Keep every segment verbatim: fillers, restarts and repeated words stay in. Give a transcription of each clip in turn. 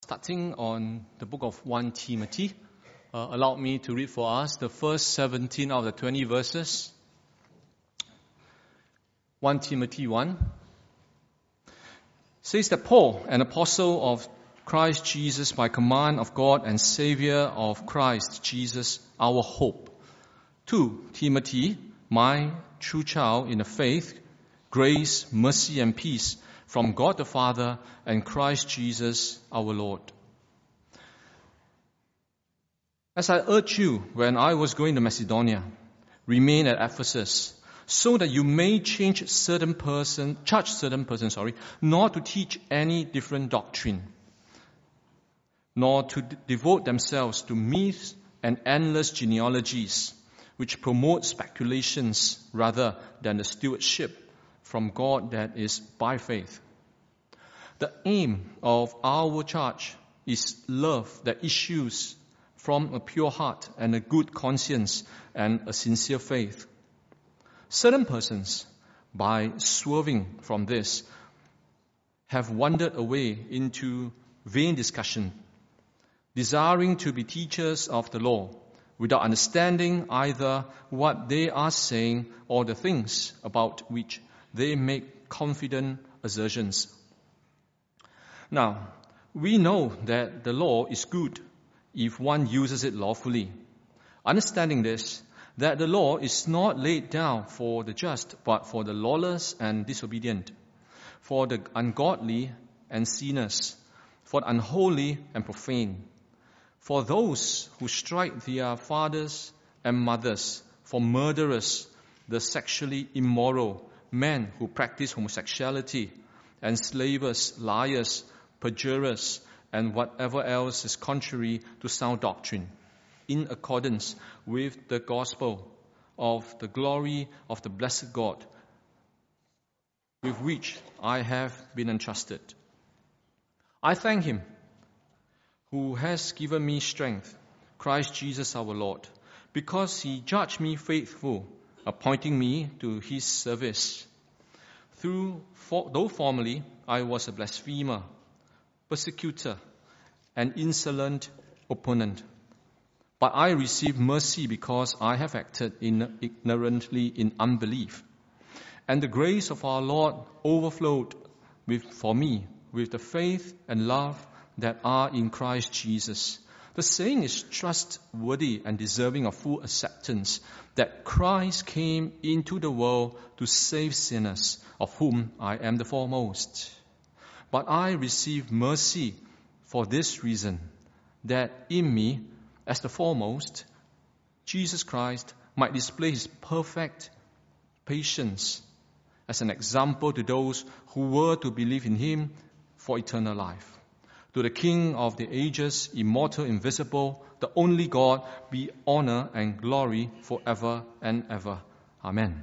starting on the book of First Timothy. Uh, allow me to read for us the first seventeen out of the twenty verses. First Timothy one says that Paul, an apostle of Christ Jesus by command of God and Savior of Christ Jesus, our hope. To Timothy, my true child in the faith, grace, mercy, and peace from God the Father and Christ Jesus our Lord. As I urged you when I was going to Macedonia, remain at Ephesus, so that you may change certain person, charge certain persons, sorry, not to teach any different doctrine, nor to d- devote themselves to myths and endless genealogies, which promote speculations rather than the stewardship from God that is by faith. The aim of our charge is love that issues from a pure heart and a good conscience and a sincere faith. Certain persons, by swerving from this, have wandered away into vain discussion, desiring to be teachers of the law, without understanding either what they are saying or the things about which they make confident assertions. Now, we know that the law is good if one uses it lawfully. Understanding this, that the law is not laid down for the just, but for the lawless and disobedient, for the ungodly and sinners, for the unholy and profane, for those who strike their fathers and mothers, for murderers, the sexually immoral, men who practice homosexuality, enslavers, liars, perjurers, and whatever else is contrary to sound doctrine, in accordance with the gospel of the glory of the blessed God, with which I have been entrusted. I thank Him who has given me strength, Christ Jesus our Lord, because He judged me faithful, appointing me to His service. Through, for, though formerly I was a blasphemer, persecutor, and insolent opponent, but I received mercy because I have acted in, ignorantly in unbelief. And the grace of our Lord overflowed with, for me with the faith and love that are in Christ Jesus. The saying is trustworthy and deserving of full acceptance, that Christ came into the world to save sinners, of whom I am the foremost. But I received mercy for this reason, that in me, as the foremost, Jesus Christ might display His perfect patience as an example to those who were to believe in Him for eternal life. To the King of the ages, immortal, invisible, the only God, be honor and glory forever and ever. Amen.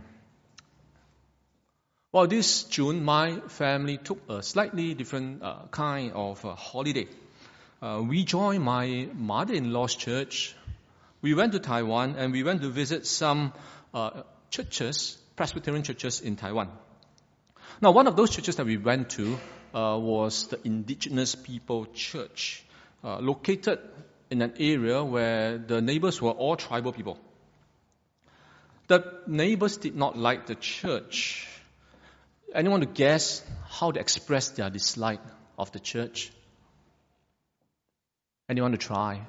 Well, this June, my family took a slightly different uh, kind of uh, holiday. Uh, we joined my mother-in-law's church. We went to Taiwan and we went to visit some uh, churches, Presbyterian churches in Taiwan. Now, one of those churches that we went to uh, was the Indigenous People Church, uh, located in an area where the neighbors were all tribal people. The neighbors did not like the church. Anyone to guess how they expressed their dislike of the church? Anyone to try?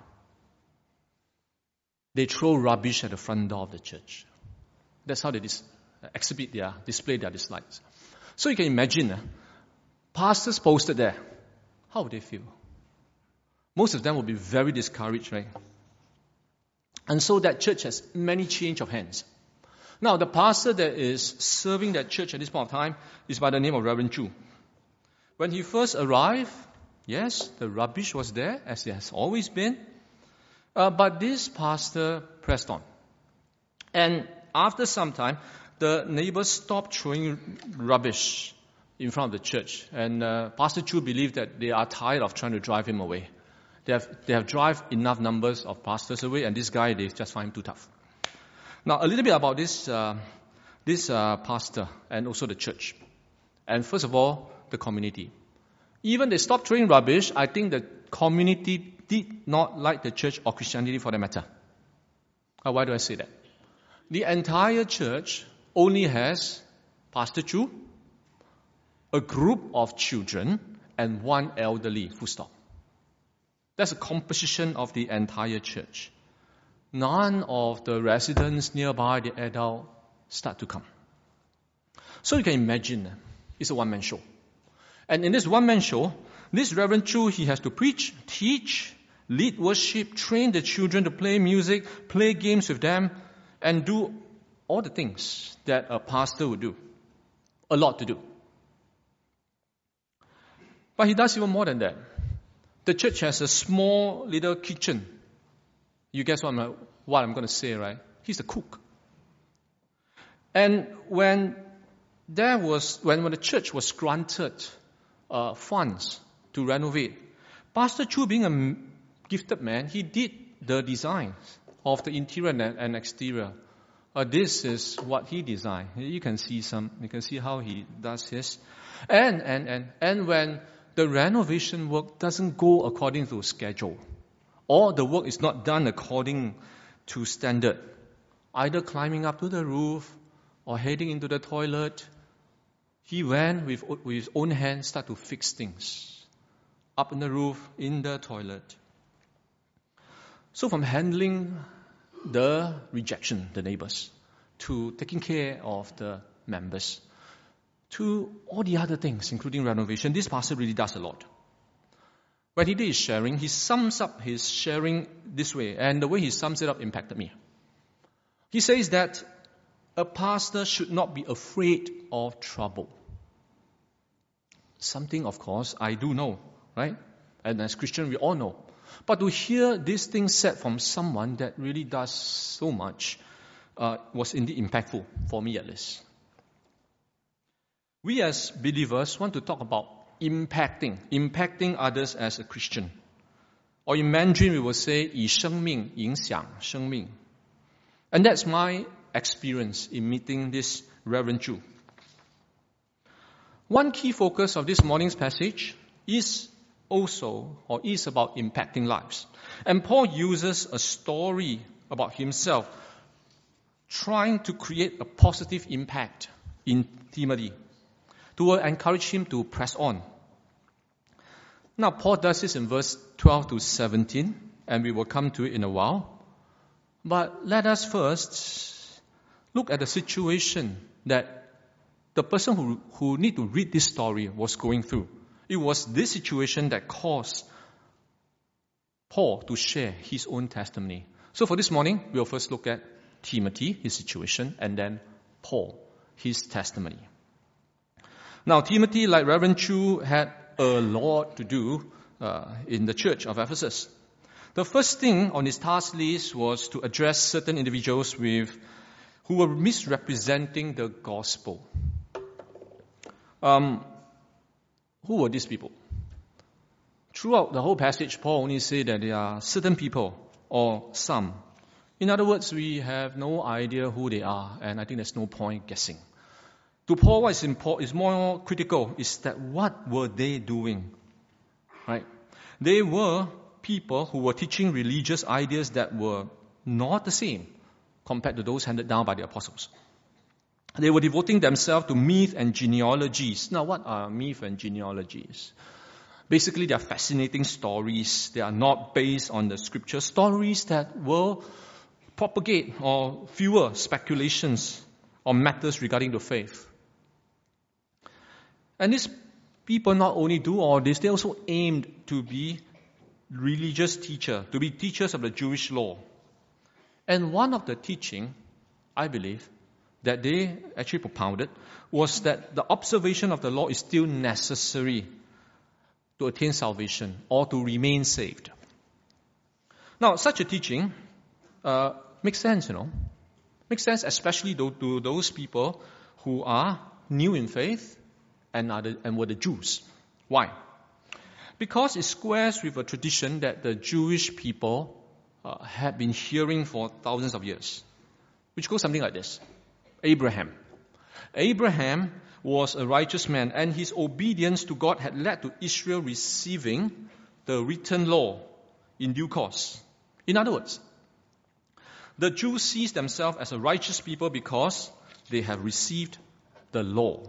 They throw rubbish at the front door of the church. That's how they dis- exhibit their, display their dislikes. So you can imagine, uh, pastors posted there. How would they feel? Most of them will be very discouraged, right? And so that church has many change of hands. Now, the pastor that is serving that church at this point of time is by the name of Reverend Chu. When he first arrived, yes, the rubbish was there, as it has always been. Uh, but this pastor pressed on. And after some time, the neighbors stopped throwing rubbish in front of the church. And uh, Pastor Chu believed that they are tired of trying to drive him away. They have, they have drive enough numbers of pastors away, and this guy, they just find him too tough. Now, a little bit about this, uh, this uh, pastor and also the church. And first of all, the community. Even they stopped throwing rubbish, I think the community did not like the church or Christianity for that matter. Uh, why do I say that? The entire church only has Pastor Chu, a group of children, and one elderly, full stop. That's the composition of the entire church. None of the residents nearby, the adult, start to come. So you can imagine, it's a one-man show. And in this one-man show, this Reverend Chu, he has to preach, teach, lead worship, train the children to play music, play games with them, and do all the things that a pastor would do. A lot to do. But he does even more than that. The church has a small little kitchen. You guess what I'm, what I'm going to say, right? He's the cook. And when there was, when, when the church was granted uh, funds to renovate, Pastor Chu, being a gifted man, he did the designs of the interior and, and exterior. Uh, this is what he designed. You can see some. You can see how he does his. And and and and when the renovation work doesn't go according to schedule, or the work is not done according to standard, either climbing up to the roof or heading into the toilet, he went with, with his own hands, start to fix things. Up on the roof, in the toilet. So from handling the rejection, the neighbors, to taking care of the members, to all the other things, including renovation, this pastor really does a lot. When he did his sharing, he sums up his sharing this way, and the way he sums it up impacted me. He says that a pastor should not be afraid of trouble. Something, of course, I do know, right? And as Christians, we all know. But to hear these things said from someone that really does so much uh, was indeed impactful, for me at least. We as believers want to talk about impacting, impacting others as a Christian. Or in Mandarin, we will say, 以生命影响生命. And that's my experience in meeting this Reverend Chu. One key focus of this morning's passage is also, or is about impacting lives. And Paul uses a story about himself trying to create a positive impact in Timothy to encourage him to press on. Now, Paul does this in verse twelve to seventeen, and we will come to it in a while. But let us first look at the situation that the person who, who need to read this story was going through. It was this situation that caused Paul to share his own testimony. So for this morning, we'll first look at Timothy, his situation, and then Paul, his testimony. Now, Timothy, like Reverend Chu, had a lot to do uh, in the church of Ephesus. The first thing on his task list was to address certain individuals with who were misrepresenting the gospel. Um, who were these people? Throughout the whole passage, Paul only said that there are certain people or some. In other words, we have no idea who they are, and I think there's no point guessing. To Paul, what is important, is more critical is that what were they doing? Right? They were people who were teaching religious ideas that were not the same compared to those handed down by the apostles. They were devoting themselves to myth and genealogies. Now, what are myth and genealogies? Basically, they are fascinating stories. They are not based on the scripture. Stories that will propagate or fuel speculations on matters regarding the faith. And these people not only do all this, they also aimed to be religious teachers, to be teachers of the Jewish law. And one of the teaching, I believe, that they actually propounded was that the observation of the law is still necessary to attain salvation or to remain saved. Now, such a teaching uh, makes sense, you know. Makes sense especially to, to those people who are new in faith and, are the, and were the Jews. Why? Because it squares with a tradition that the Jewish people uh, had been hearing for thousands of years, which goes something like this. Abraham. Abraham was a righteous man, and his obedience to God had led to Israel receiving the written law in due course. In other words, the Jews see themselves as a righteous people because they have received the law.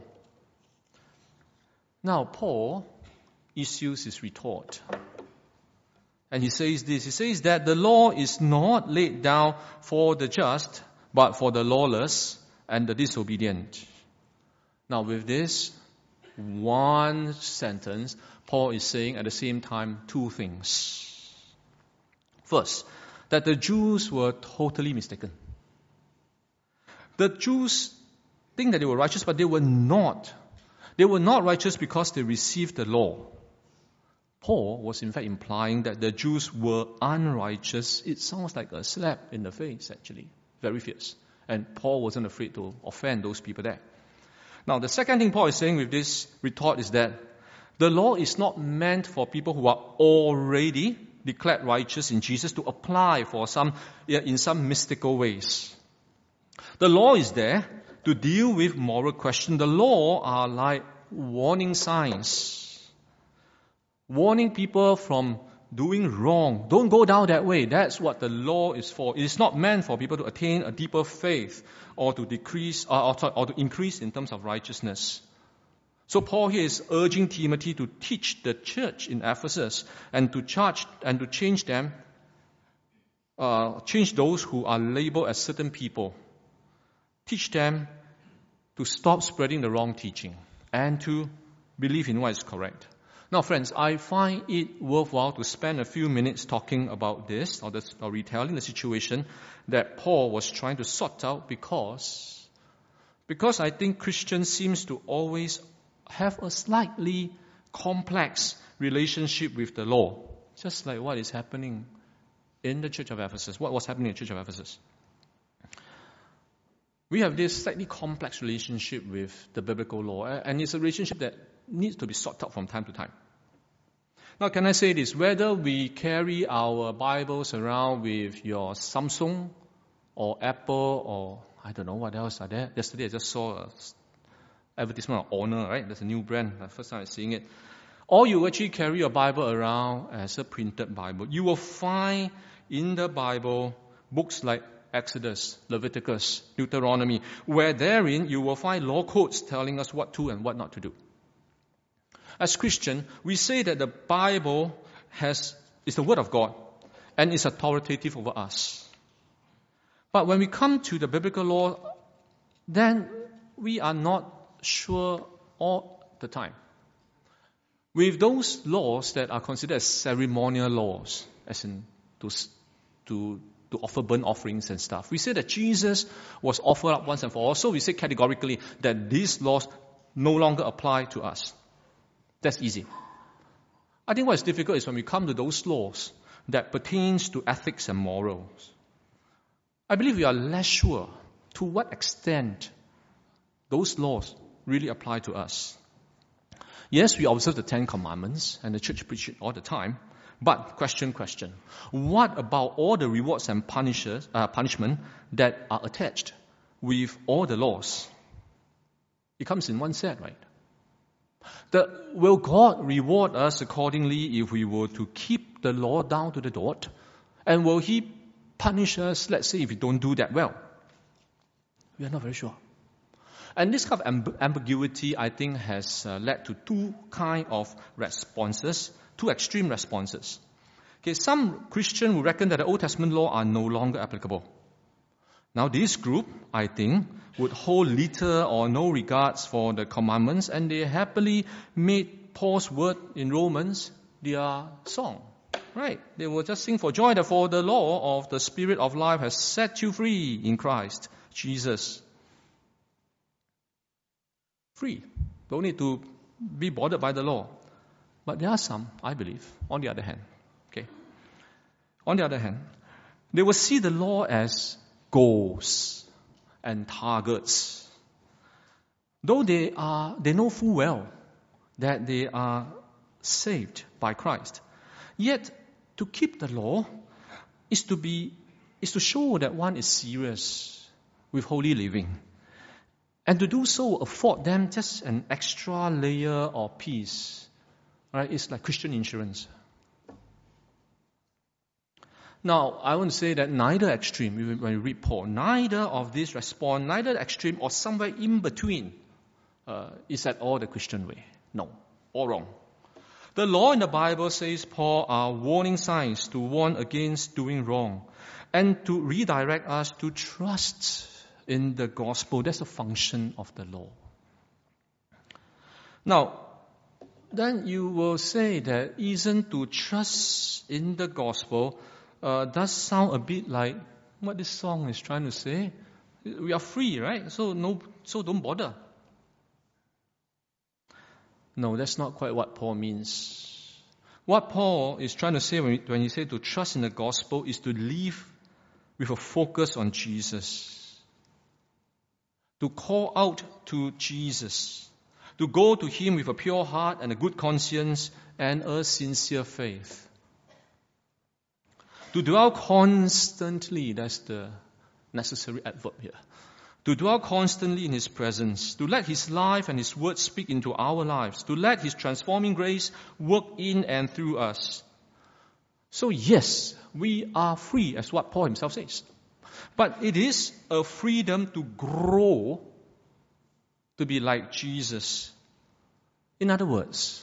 Now, Paul issues his retort. And he says this, he says that the law is not laid down for the just, but for the lawless and the disobedient. Now, with this one sentence, Paul is saying at the same time two things. First, that the Jews were totally mistaken. The Jews think that they were righteous, but they were not. They were not righteous because they received the law. Paul was in fact implying that the Jews were unrighteous. It sounds like a slap in the face, actually. Very fierce. And Paul wasn't afraid to offend those people there. Now, the second thing Paul is saying with this retort is that the law is not meant for people who are already declared righteous in Jesus to apply for some in some mystical ways. The law is there to deal with moral questions. The law are like warning signs, warning people from doing wrong. Don't go down that way. That's what the law is for. It is not meant for people to attain a deeper faith or to decrease or, or, or to increase in terms of righteousness. So Paul here is urging Timothy to teach the church in Ephesus and to charge and to change them, uh, change those who are labeled as certain people. Teach them to stop spreading the wrong teaching and to believe in what is correct. Now, friends, I find it worthwhile to spend a few minutes talking about this or, the, or retelling the situation that Paul was trying to sort out because, because I think Christians seems to always have a slightly complex relationship with the law, just like what is happening in the Church of Ephesus. What was happening in the Church of Ephesus? We have this slightly complex relationship with the biblical law, and it's a relationship that needs to be sorted out from time to time. Now, can I say this? Whether we carry our Bibles around with your Samsung or Apple or I don't know what else are there. Yesterday I just saw an advertisement of Honor, right? That's a new brand. The first time I'm seeing it. Or you actually carry your Bible around as a printed Bible. You will find in the Bible books like Exodus, Leviticus, Deuteronomy, where therein you will find law codes telling us what to and what not to do. As Christian, we say that the Bible has is the Word of God and is authoritative over us. But when we come to the biblical law, then we are not sure all the time. With those laws that are considered as ceremonial laws, as in to, to, to offer burnt offerings and stuff, we say that Jesus was offered up once and for all, so we say categorically that these laws no longer apply to us. That's easy. I think what is difficult is when we come to those laws that pertains to ethics and morals. I believe we are less sure to what extent those laws really apply to us. Yes, we observe the Ten Commandments, and the church preaches it all the time. But question, question: what about all the rewards and punishes, uh, punishment that are attached with all the laws? It comes in one set, right? The, will God reward us accordingly if we were to keep the law down to the dot? And will He punish us, let's say, if we don't do that well? We are not very sure. And this kind of amb- ambiguity, I think, has uh, led to two kind of responses, two extreme responses. Okay, some Christians will reckon that the Old Testament law are no longer applicable. Now, this group, I think, would hold little or no regards for the commandments, and they happily made Paul's word in Romans their song. Right? They will just sing for joy, therefore the law of the Spirit of life has set you free in Christ Jesus. Free. Don't need to be bothered by the law. But there are some, I believe, on the other hand. Okay. On the other hand, they will see the law as goals and targets. Though they are, they know full well that they are saved by Christ. Yet, to keep the law is to be, is to show that one is serious with holy living. And to do so afford them just an extra layer of peace. Right? It's like Christian insurance. Now, I want to say that neither extreme, when you read Paul, neither of these respond, neither extreme or somewhere in between uh, is at all the Christian way. No, all wrong. The law in the Bible, says Paul, are warning signs to warn against doing wrong and to redirect us to trust in the gospel. That's the function of the law. Now, then you will say that isn't to trust in the gospel uh, does sound a bit like what this song is trying to say. We are free, right? So no, so don't bother. No, that's not quite what Paul means. What Paul is trying to say when, when he says to trust in the gospel is to live with a focus on Jesus. To call out to Jesus. To go to Him with a pure heart and a good conscience and a sincere faith. To dwell constantly, that's the necessary adverb here. To dwell constantly in His presence. To let His life and His word speak into our lives. To let His transforming grace work in and through us. So yes, we are free, as what Paul himself says. But it is a freedom to grow to be like Jesus. In other words,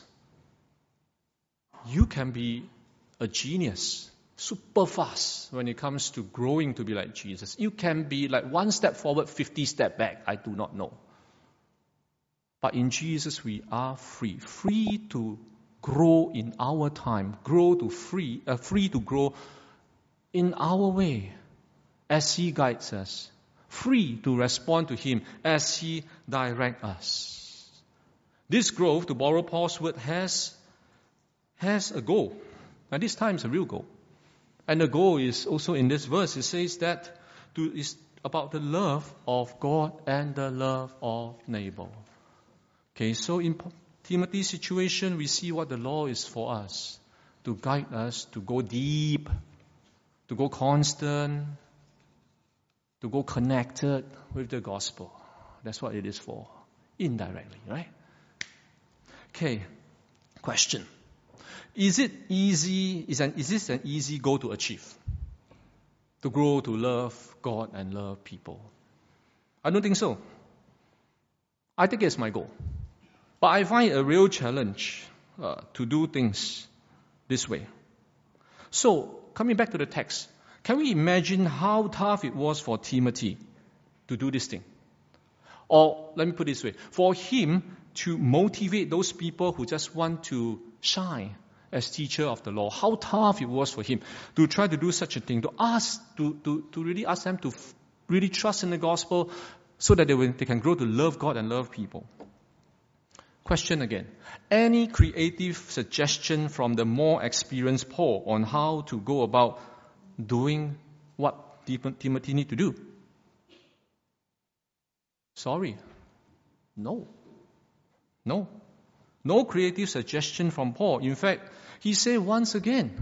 you can be a genius, super fast when it comes to growing to be like Jesus. You can be like one step forward, fifty step back. I do not know. But in Jesus we are free. Free to grow in our time. Grow to free, uh, free to grow in our way as He guides us. Free to respond to Him as He directs us. This growth, to borrow Paul's word, has, has a goal. And this time it's a real goal. And the goal is also in this verse. It says that to, it's about the love of God and the love of neighbor. Okay, so in Timothy's situation, we see what the law is for us. To guide us, to go deep, to go constant, to go connected with the gospel. That's what it is for. Indirectly, right? Okay, question. Is it easy, is, an, is this an easy goal to achieve? To grow, to love God and love people? I don't think so. I think it's my goal. But I find it a real challenge uh, to do things this way. So, coming back to the text, can we imagine how tough it was for Timothy to do this thing? Or, let me put it this way, for him to motivate those people who just want to shine as teacher of the law, how tough it was for him to try to do such a thing, to ask, to, to, to really ask them to f- really trust in the gospel so that they, will, they can grow to love God and love people. Question again. Any creative suggestion from the more experienced Paul on how to go about doing what Timothy need to do? Sorry. No. No. No creative suggestion from Paul. In fact, he said once again,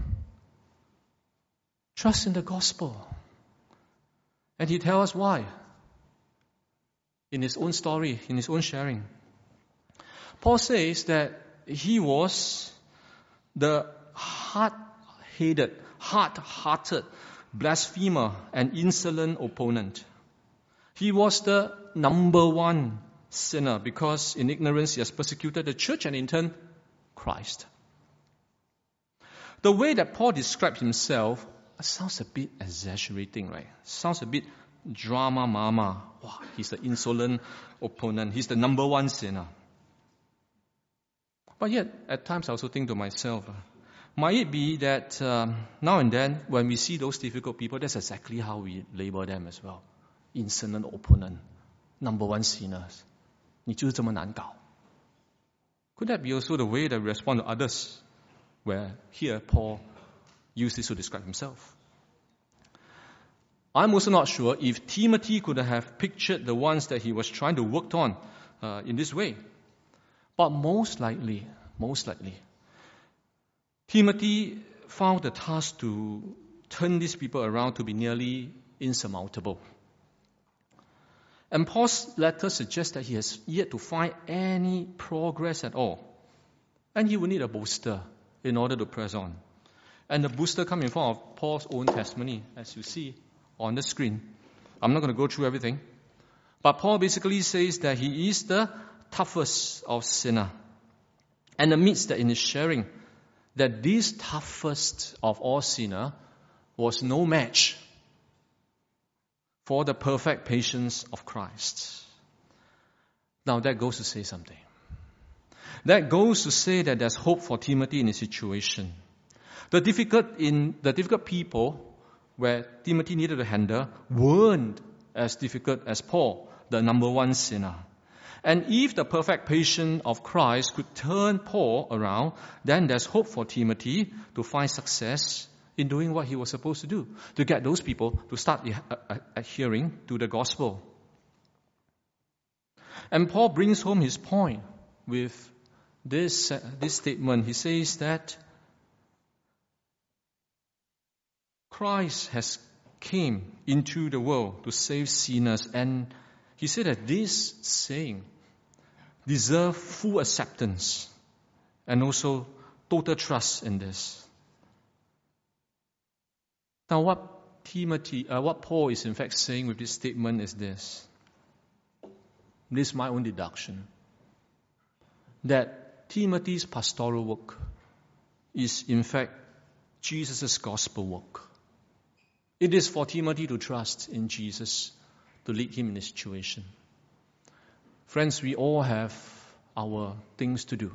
trust in the gospel. And he tells us why. In his own story, in his own sharing. Paul says that he was the hard-headed, hard-hearted, blasphemer and insolent opponent. He was the number one sinner because in ignorance he has persecuted the church and in turn Christ. The way that Paul described himself sounds a bit exaggerating, right? Sounds a bit drama mama. Wow, he's the insolent opponent. He's the number one sinner. But yet, at times I also think to myself, uh, might it be that um, now and then when we see those difficult people, that's exactly how we label them as well. Insolent opponent, number one sinners. 你就是这么难搞. Could that be also the way that we respond to others? Where here Paul used this to describe himself. I'm also not sure if Timothy could have pictured the ones that he was trying to work on uh, in this way. But most likely, most likely, Timothy found the task to turn these people around to be nearly insurmountable. And Paul's letter suggests that he has yet to find any progress at all. And he will need a bolster in order to press on. And the booster comes in front of Paul's own testimony, as you see on the screen. I'm not going to go through everything. But Paul basically says that he is the toughest of sinners. And admits that in his sharing, that this toughest of all sinners was no match for the perfect patience of Christ. Now that goes to say something. That goes to say that there's hope for Timothy in his situation. The difficult in the difficult people where Timothy needed to handle weren't as difficult as Paul, the number one sinner. And if the perfect patience of Christ could turn Paul around, then there's hope for Timothy to find success in doing what he was supposed to do, to get those people to start adhering to the gospel. And Paul brings home his point with this, uh, this statement. He says that Christ has came into the world to save sinners, and he said that this saying deserves full acceptance and also total trust in this. Now what Timothy, uh, what Paul is in fact saying with this statement is this. This is my own deduction. That Timothy's pastoral work is in fact Jesus' gospel work. It is for Timothy to trust in Jesus to lead him in this situation. Friends, we all have our things to do.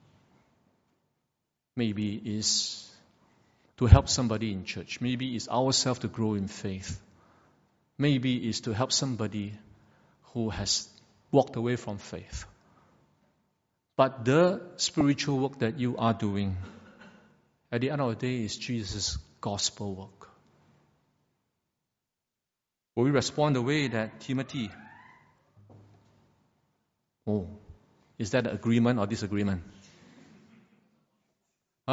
Maybe is to help somebody in church. Maybe it's ourselves to grow in faith. Maybe it's to help somebody who has walked away from faith. But the spiritual work that you are doing, at the end of the day, is Jesus' gospel work. Will we respond the way that Timothy? Oh, is that an agreement or disagreement? All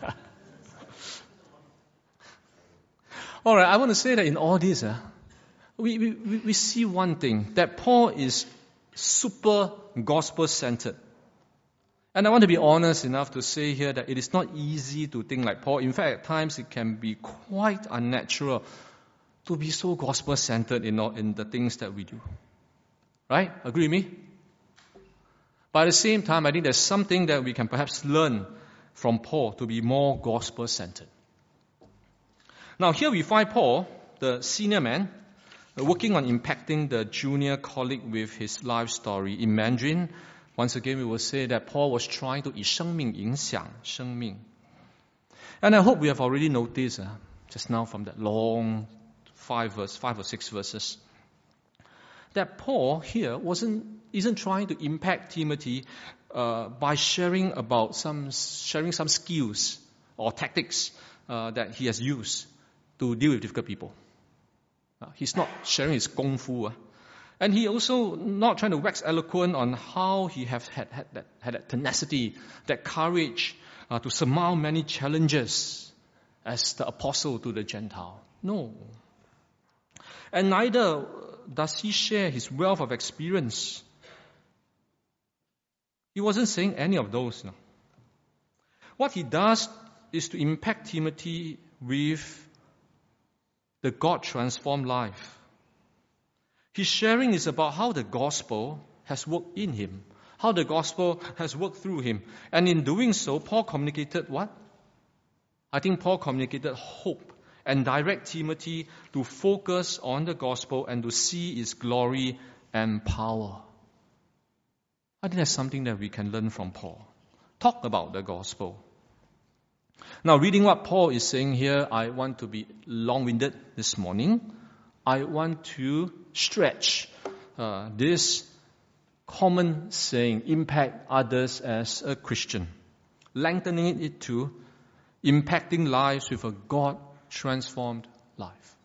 right, I want to say that in all this, uh, we, we, we see one thing, that Paul is super gospel-centered. And I want to be honest enough to say here that it is not easy to think like Paul. In fact, at times it can be quite unnatural to be so gospel-centered in, all, in the things that we do. Right? Agree with me? But at the same time, I think there's something that we can perhaps learn from Paul to be more gospel-centered. Now here we find Paul, the senior man, working on impacting the junior colleague with his life story. In Mandarin, once again we will say that Paul was trying to 以生命影响生命. And I hope we have already noticed uh, just now from that long five verse, five or six verses, that Paul here wasn't isn't trying to impact Timothy uh, by sharing about some sharing some skills or tactics uh, that he has used to deal with difficult people. Uh, he's not sharing his kung fu. Uh. And he also not trying to wax eloquent on how he have had, had, that, had that tenacity, that courage uh, to surmount many challenges as the apostle to the Gentile. No. And neither does he share his wealth of experience. He wasn't saying any of those. No. What he does is to impact Timothy with the God-transformed life. His sharing is about how the gospel has worked in him, how the gospel has worked through him. And in doing so, Paul communicated what? I think Paul communicated hope and direct Timothy to focus on the gospel and to see its glory and power. I think that's something that we can learn from Paul. Talk about the gospel. Now, reading what Paul is saying here, I want to be long-winded this morning. I want to stretch uh, this common saying, impact others as a Christian, lengthening it to impacting lives with a God-transformed life.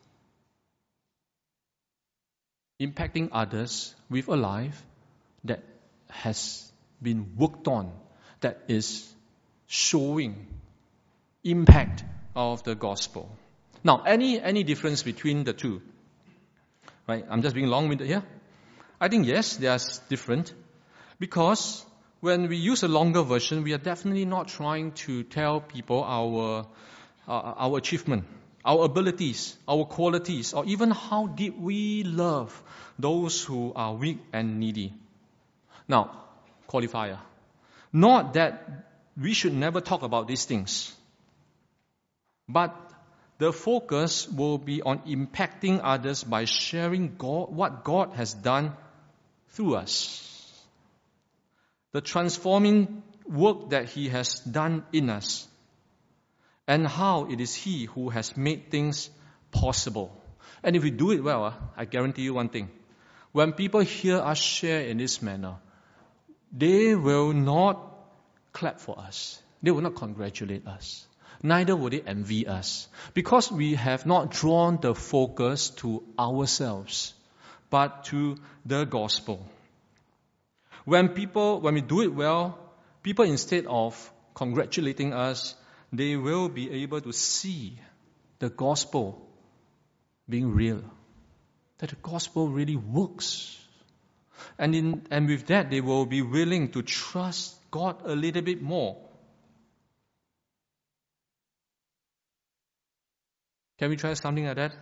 Impacting others with a life that has been worked on, that is showing impact of the gospel. Now, any any difference between the two? Right? I'm just being long-winded here. I think yes, they are different, because when we use a longer version, we are definitely not trying to tell people our uh, our achievement, our abilities, our qualities, or even how deep we love those who are weak and needy. Now, qualifier. Not that we should never talk about these things, but the focus will be on impacting others by sharing God, what God has done through us. The transforming work that He has done in us, and how it is He who has made things possible. And if we do it well, I guarantee you one thing. When people hear us share in this manner, they will not clap for us. They will not congratulate us. Neither will they envy us. Because we have not drawn the focus to ourselves, but to the gospel. When people, when we do it well, people instead of congratulating us, they will be able to see the gospel being real. That the gospel really works. And in, and with that, they will be willing to trust God a little bit more. Can we try something like that?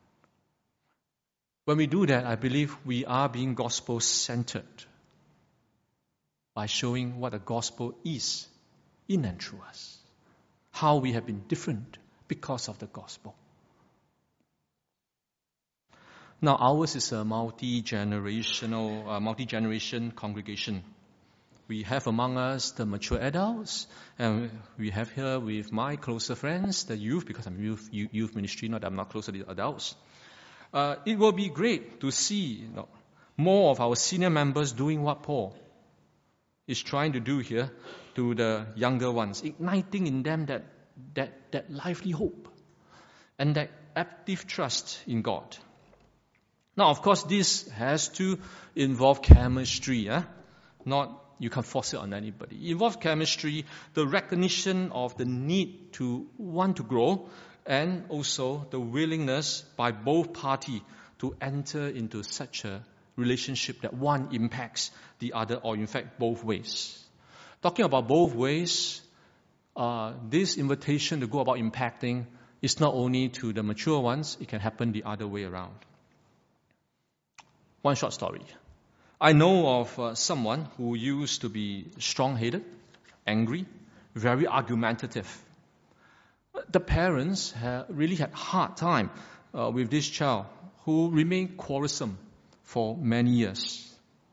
When we do that, I believe we are being gospel-centered by showing what the gospel is in and through us. How we have been different because of the gospel. Now, ours is a multi-generational, uh, multi-generation congregation. We have among us the mature adults, and we have here with my closer friends, the youth, because I'm youth, youth ministry, not that I'm not close to the adults. Uh, it will be great to see you know, more of our senior members doing what Paul is trying to do here to the younger ones, igniting in them that, that, that lively hope and that active trust in God. Now, of course, this has to involve chemistry. Eh? Not, you can't force it on anybody. It involves chemistry, the recognition of the need to want to grow, and also the willingness by both parties to enter into such a relationship that one impacts the other, or in fact, both ways. Talking about both ways, uh, this invitation to go about impacting is not only to the mature ones, it can happen the other way around. One short story. I know of uh, someone who used to be strong-headed, angry, very argumentative. The parents ha- really had a hard time uh, with this child who remained quarrelsome for many years.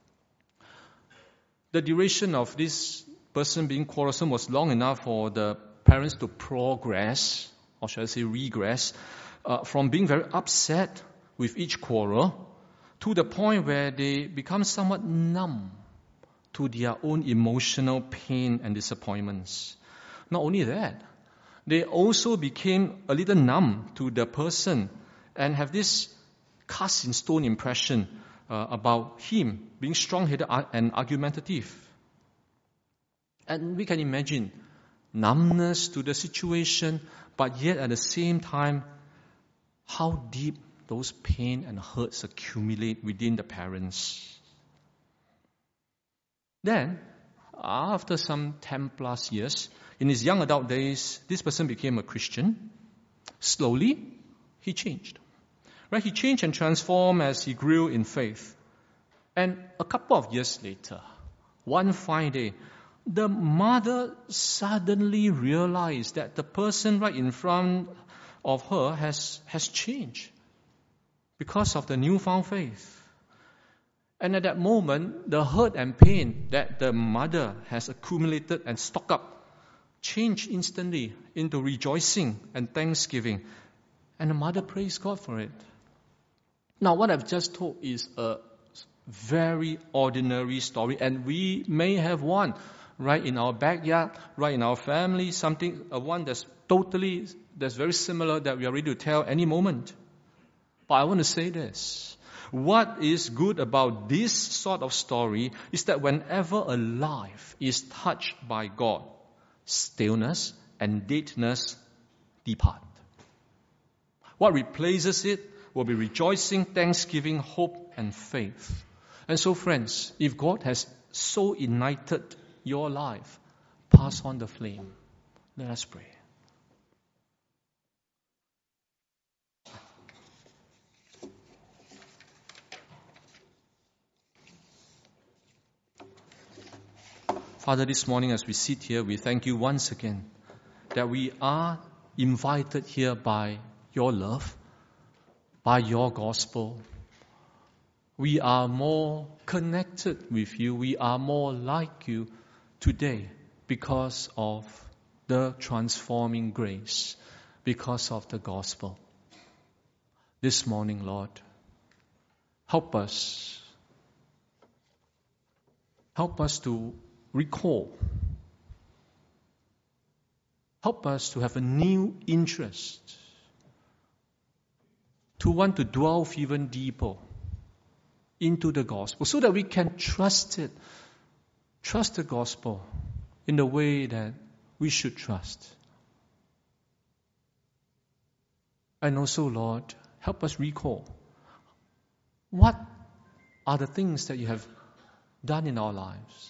The duration of this person being quarrelsome was long enough for the parents to progress, or shall I say regress, uh, from being very upset with each quarrel to the point where they become somewhat numb to their own emotional pain and disappointments. Not only that, they also became a little numb to the person and have this cast in stone impression uh, about him being strong-headed and argumentative. And we can imagine numbness to the situation, but yet at the same time, how deep those pain and hurts accumulate within the parents. Then, after some ten plus years, in his young adult days, this person became a Christian. Slowly, he changed. Right? He changed and transformed as he grew in faith. And a couple of years later, one fine day, the mother suddenly realized that the person right in front of her has, has changed because of the newfound faith. And at that moment, the hurt and pain that the mother has accumulated and stocked up changed instantly into rejoicing and thanksgiving. And the mother praised God for it. Now, what I've just told is a very ordinary story, and we may have one right in our backyard, right in our family, something, uh, one that's totally, that's very similar that we are ready to tell any moment. But I want to say this. What is good about this sort of story is that whenever a life is touched by God, stillness and deadness depart. What replaces it will be rejoicing, thanksgiving, hope, and faith. And so, friends, if God has so ignited your life, pass on the flame. Let us pray. Father, this morning as we sit here, we thank you once again that we are invited here by your love, by your gospel. We are more connected with you. We are more like you today because of the transforming grace, because of the gospel. This morning, Lord, help us. Help us to recall. Help us to have a new interest, to want to delve even deeper into the gospel so that we can trust it, trust the gospel in the way that we should trust. And also, Lord, help us recall what are the things that you have done in our lives.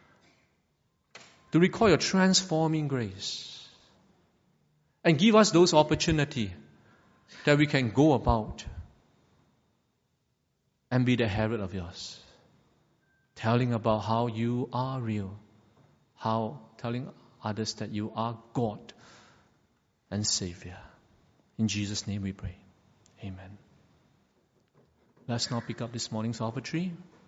To recall your transforming grace. And give us those opportunities that we can go about and be the herald of yours. Telling about how you are real. How telling others that you are God and Savior. In Jesus' name we pray. Amen. Let's now pick up this morning's offertory.